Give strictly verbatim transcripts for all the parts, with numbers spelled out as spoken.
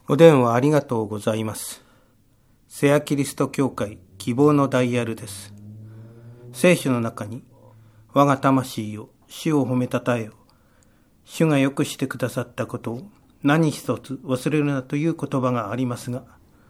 お電話ありがとうございます。聖夜キリスト教会希望のダイヤルです。聖書の中に、我が魂よ、主を褒めたたえよ。主がよくしてくださったことを何一つ忘れるなという言葉がありますが、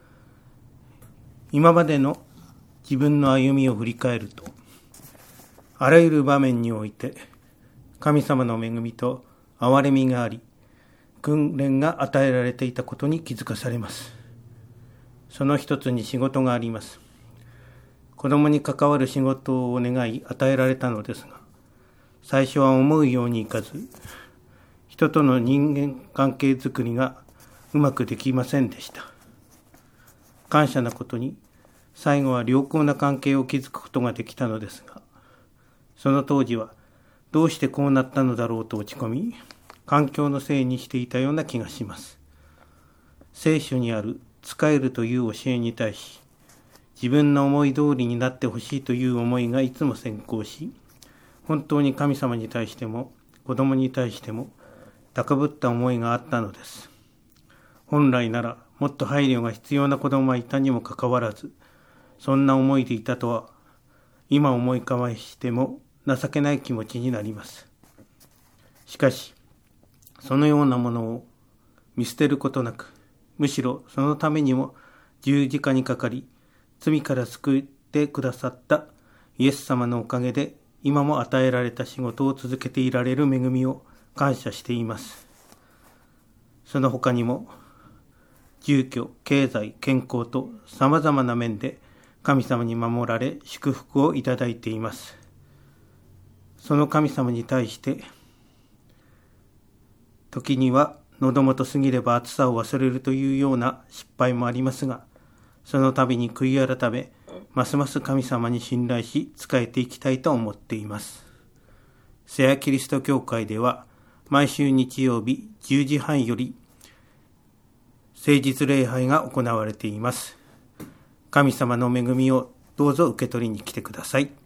今までの自分の歩みを振り返ると、あらゆる場面において、神様の恵みと憐れみがあり、訓練が与えられていたことに気づかされます。その一つに仕事があります。子供に関わる仕事を願い与えられたのですが、最初は思うようにいかず、人との人間関係づくりがうまくできませんでした。感謝なことに、最後は良好な関係を築くことができたのですが、その当時はどうしてこうなったのだろうと落ち込み、環境のせいにしていたような気がします。聖書にある仕えるという教えに対し、自分の思い通りになってほしいという思いがいつも先行し、本当に神様に対しても子供に対しても高ぶった思いがあったのです。本来ならもっと配慮が必要な子供がいたにもかかわらず、そんな思いでいたとは、今思い返しても情けない気持ちになります。しかし、そのようなものを見捨てることなく、むしろそのためにも十字架にかかり、罪から救ってくださったイエス様のおかげで、今も与えられた仕事を続けていられる恵みを感謝しています。その他にも、住居、経済、健康と様々な面で神様に守られ、祝福をいただいています。その神様に対して、時には喉元過ぎれば暑さを忘れるというような失敗もありますが、その度に悔い改め、ますます神様に信頼し、仕えていきたいと思っています。聖夜キリスト教会では、毎週日曜日じゅうじはんより、聖日礼拝が行われています。神様の恵みをどうぞ受け取りに来てください。